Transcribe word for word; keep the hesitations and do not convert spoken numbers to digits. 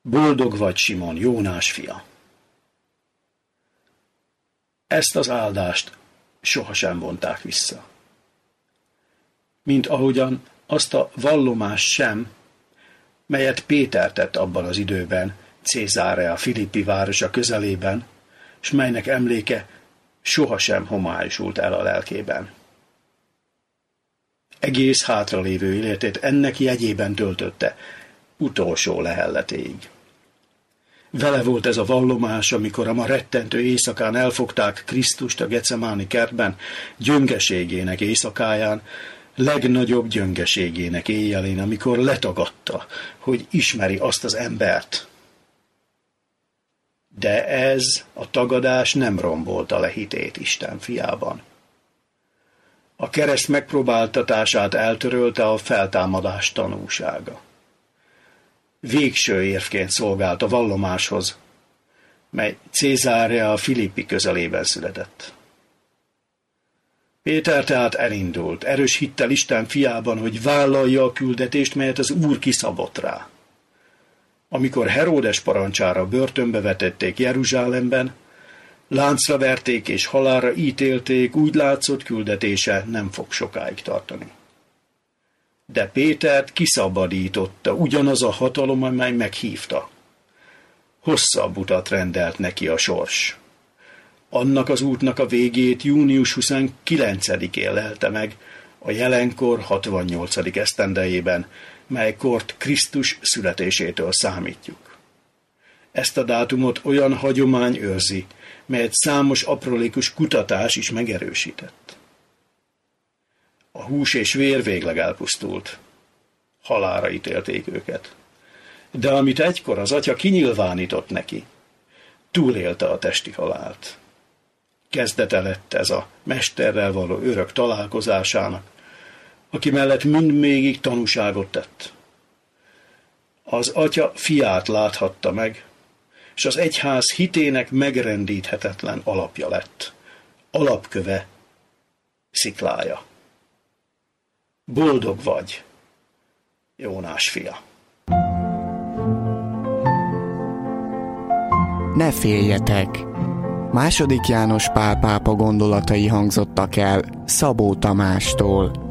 Boldog vagy, Simon, Jónás fia! Ezt az áldást sohasem vonták vissza. Mint ahogyan azt a vallomást sem, melyet Péter tett abban az időben Cézarea Filippi városa közelében, s melynek emléke sohasem homályosult el a lelkében. Egész hátralévő életét ennek jegyében töltötte, utolsó lehelletéig. Vele volt ez a vallomás, amikor a ma rettentő éjszakán elfogták Krisztust a Gecemáni kertben, gyöngeségének éjszakáján, legnagyobb gyöngeségének éjjelén, amikor letagadta, hogy ismeri azt az embert. De ez a tagadás nem rombolta le hitét Isten fiában. A kereszt megpróbáltatását eltörölte a feltámadás tanúsága. Végső érvként szolgált a vallomáshoz, mely Cézarea Filippi közelében született. Péter tehát elindult, erős hittel Isten fiában, hogy vállalja a küldetést, melyet az Úr kiszabott rá. Amikor Heródes parancsára börtönbe vetették Jeruzsálemben, láncra verték és halálra ítélték, úgy látszott, küldetése nem fog sokáig tartani. De Pétert kiszabadította ugyanaz a hatalom, amely meghívta. Hosszabb utat rendelt neki a sors. Annak az útnak a végét június huszonkilencedikén lelte meg, a jelenkor hatvannyolcadik esztendejében, melykort Krisztus születésétől számítjuk. Ezt a dátumot olyan hagyomány őrzi, melyet számos aprólékos kutatás is megerősített. A hús és vér végleg elpusztult. Halálra ítélték őket. De amit egykor az atya kinyilvánított neki, túlélte a testi halált. Kezdete lett ez a mesterrel való örök találkozásának, aki mellett mindvégig tanúságot tett. Az atya fiát láthatta meg, és az egyház hitének megrendíthetetlen alapja lett. Alapköve, sziklája. Boldog vagy, Jónás fia! Ne féljetek! Második János Pál pápa gondolatai hangzottak el Szabó Tamástól.